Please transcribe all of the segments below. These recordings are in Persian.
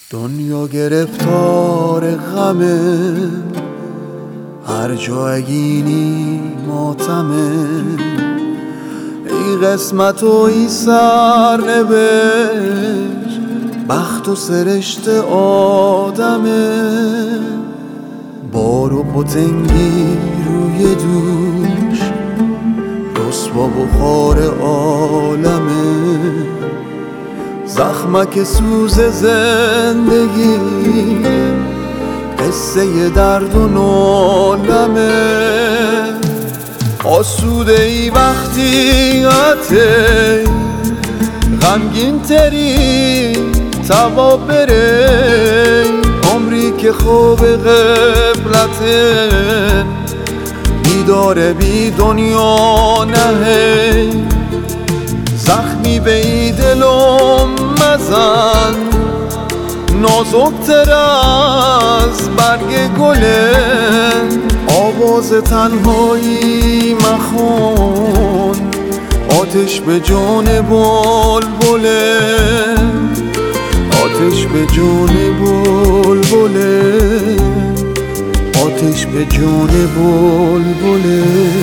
دنیا گرفتار غمه، هر جا اگینی ماتمه. ای قسمت و ای سرنوشت، بخت و سرشت آدمه. بار و پتنگی روی دوش، رسوا بخار عالمه. زخمک سوز زندگی، قصه درد و نالمه. آسوده ای وقتی عطه، غمگین تری توا بره. عمری که خوب غفلته، بیدار بی دنیا نهی. زخمی به ای دلم مزن، نازک‌تر از برگ گله. آواز تنهایی مخون، آتش به جان بلبله. آتش به جان بلبله، آتش به جان بلبله.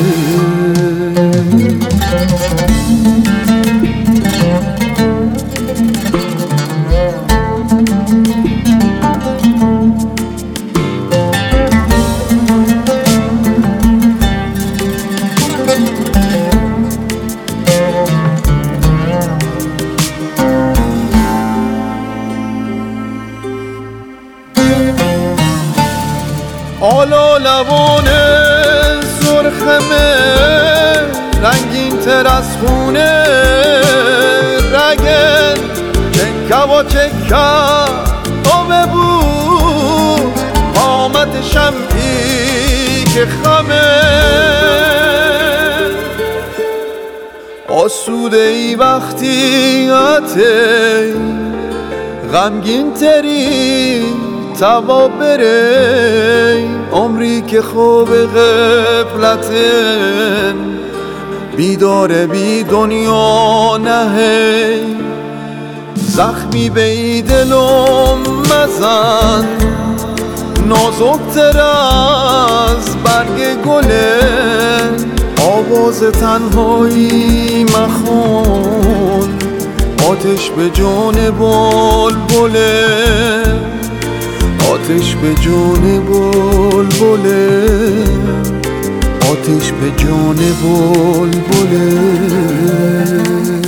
حالا لبان سرخمه، رنگین تر از خونه. رگن چکه و چکه آبه بود، قامت شمعی که خمه. آسوده ای وقتی عطه، غمگین تری توا بره. عمری که خوب غفلته، بیدار بی دنیا نهی. زخمی به ای دلم مزن، نازک‌تر از برگ گله. آواز تنهایی مخون، آتش به جان بلبله. آتش به جان بلبله، آتش به جان بلبله.